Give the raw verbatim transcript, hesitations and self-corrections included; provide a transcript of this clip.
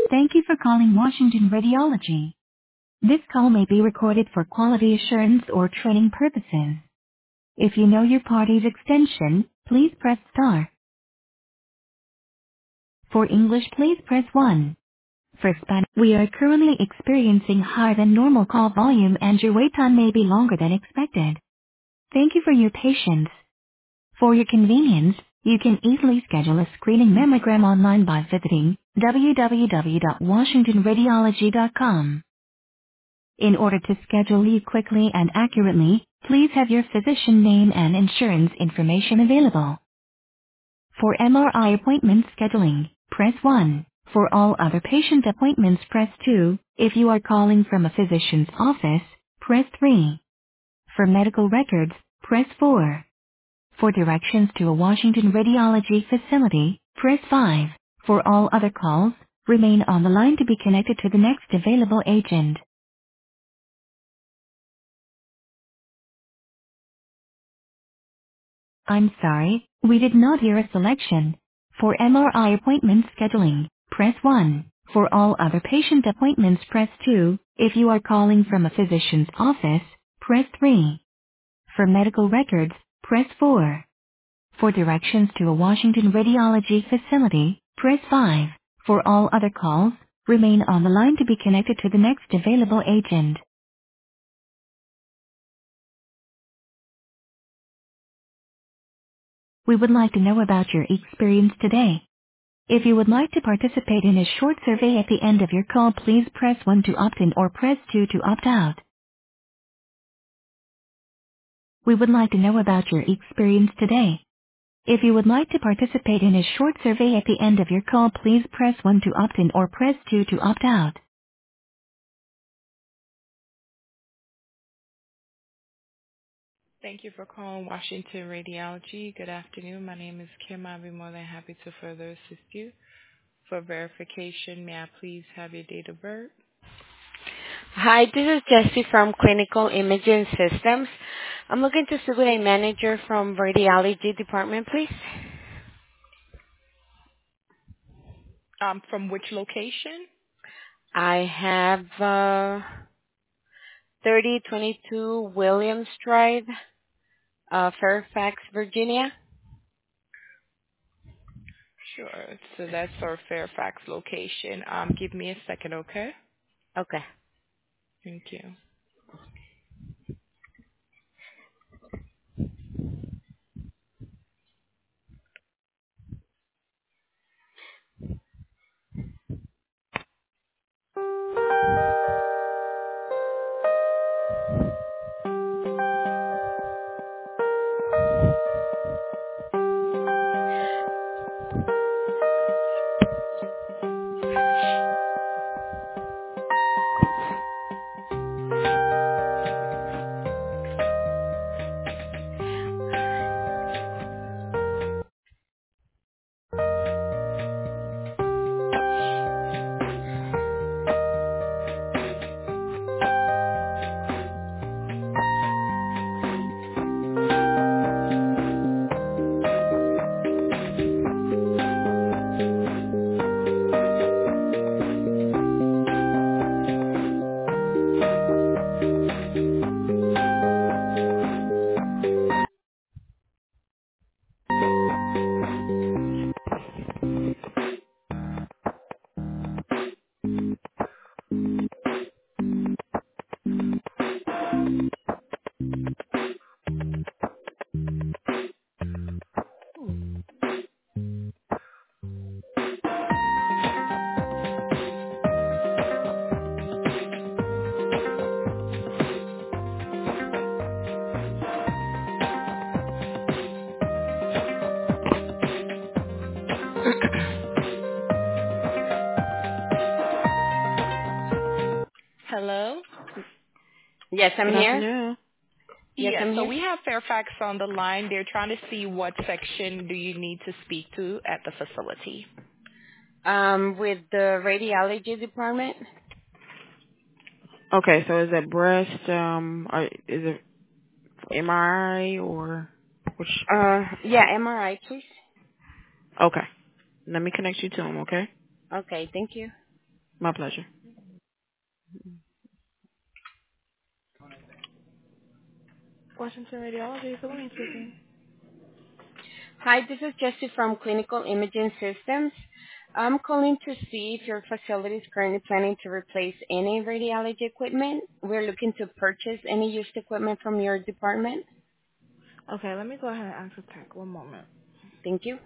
Thank you for calling Washington Radiology. This call may be recorded for quality assurance or training purposes. If you know your party's extension, please press star. For English, please press one. For Spanish, we are currently experiencing higher than normal call volume and your wait time may be longer than expected. Thank you for your patience. For your convenience, you can easily schedule a screening mammogram online by visiting w w w dot washington radiology dot com. In order to schedule you quickly and accurately, please have your physician name and insurance information available. For M R I appointment scheduling, press one. For all other patient appointments, press two. If you are calling from a physician's office, press three. For medical records, press four. For directions to a Washington Radiology facility, press five. For all other calls, remain on the line to be connected to the next available agent. I'm sorry, we did not hear a selection. For M R I appointment scheduling, press one. For all other patient appointments, press two. If you are calling from a physician's office, press three. For medical records, press four. For directions to a Washington Radiology facility, press five. For all other calls, remain on the line to be connected to the next available agent. We would like to know about your experience today. If you would like to participate in a short survey at the end of your call, please press one to opt in or press two to opt out. We would like to know about your experience today. If you would like to participate in a short survey at the end of your call, please press one to opt in or press two to opt out. Thank you for calling Washington Radiology. Good afternoon. My name is Kim. I'll be more than happy to further assist you. For verification, may I please have your date of birth? Hi, this is Jessie from Clinical Imaging Systems. I'm looking to speak with a manager from Radiology Department, please. Um, from which location? I have uh, thirty twenty-two Williams Drive, uh, Fairfax, Virginia. Sure. So that's our Fairfax location. Um, give me a second, okay? Okay. Thank you. Hello? Yes, I'm Good here. afternoon. Yes, Yes, I'm so here. we have Fairfax on the line. They're trying to see what section do you need to speak to at the facility. Um, with the Radiology Department. Okay, so is it breast? Um, or is it M R I or which? Uh, yeah, M R I, please. Okay, let me connect you to him. Okay. Okay, thank you. My pleasure. Washington Radiology, Celine speaking. Hi, this is Jessie from Clinical Imaging Systems. I'm calling to see if your facility is currently planning to replace any radiology equipment. We're looking to purchase any used equipment from your department. Okay, let me go ahead and ask the tech. One moment. Thank you.